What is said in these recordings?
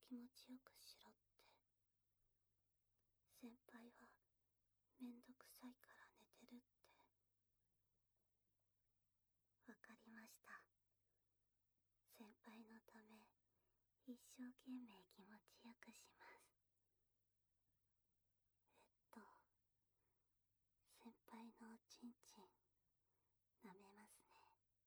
気持ちよくしろって。先輩はめんどくさいから寝てるって。わかりました。先輩のため一生懸命気持ちよくします。先輩のおちんちん舐めますね。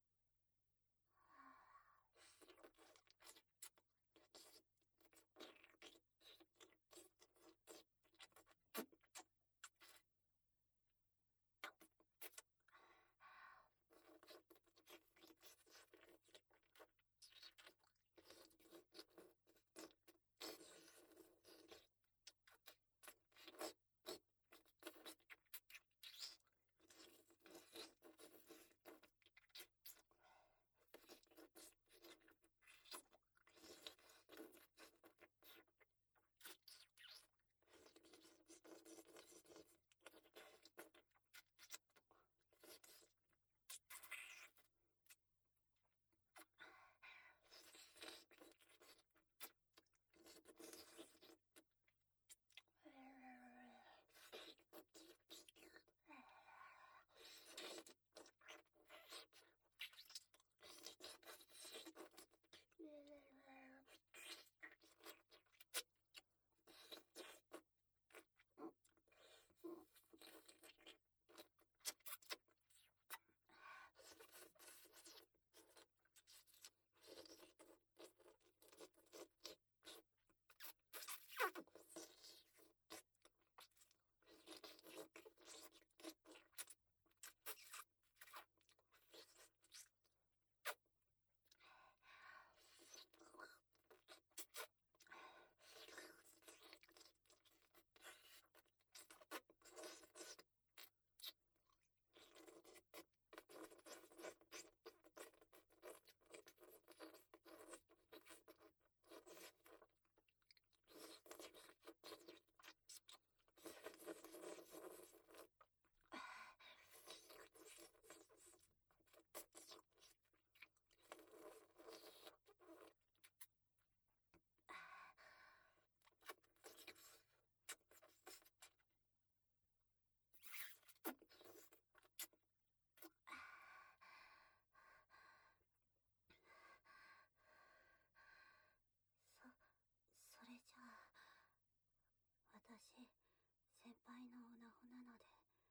それじゃあ、私、先輩のオナホなので、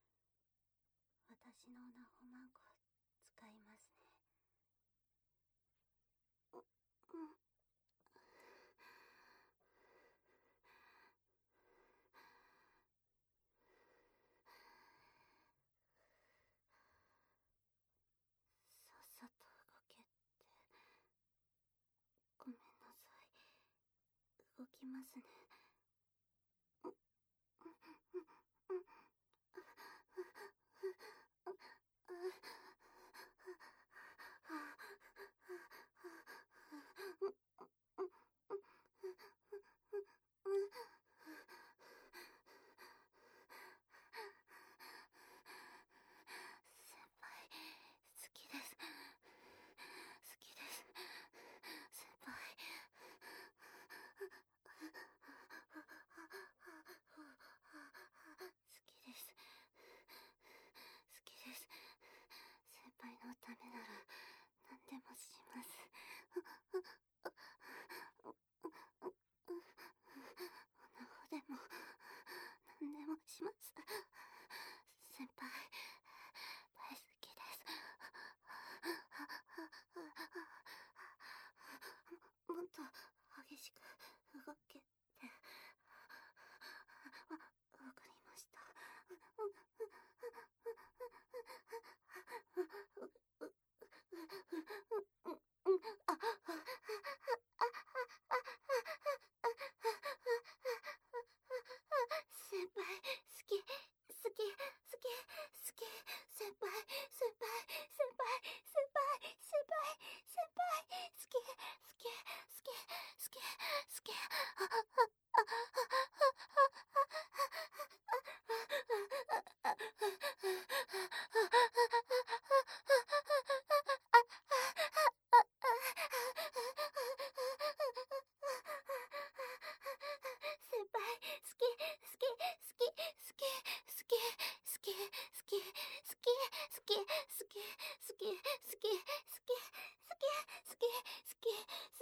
私のオナホマンコ使いますね。さっさと動けって。ごめんなさい。動きますね。先輩、好きです。好きです。先輩。好きです。好きです。先輩のためなら何でもします。オナホでも何でもします。先輩、大好きです。もっと激しく動けって。わかりました。先輩、好き。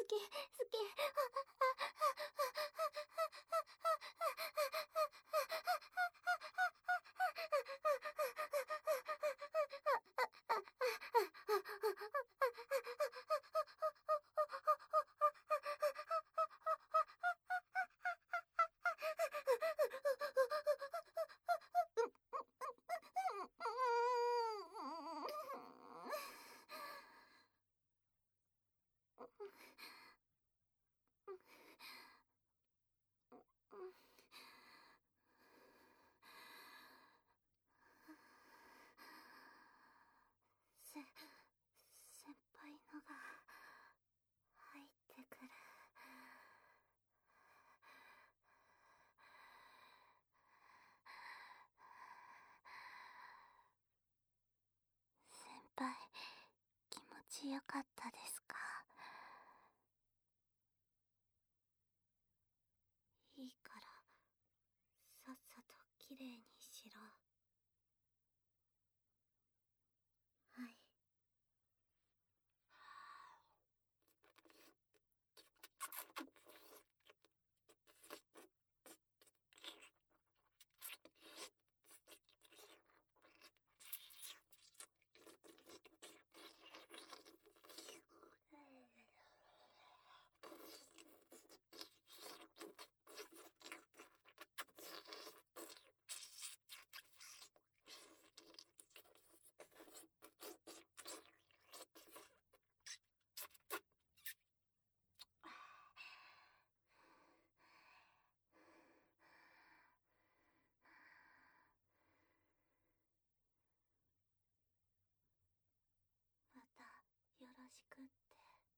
先輩のが入ってくる。先輩、気持ちよかったですか？いいからさっさときれいにしろ。はい。またよろしくって。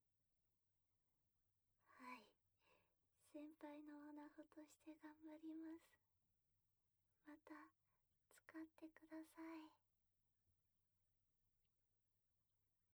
はい。先輩のオナホとして頑張ります。また使ってください。